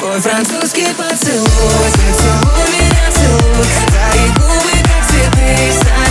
Твой французский поцелуй, ты целуй меня, целуй. Твои губы как цветы.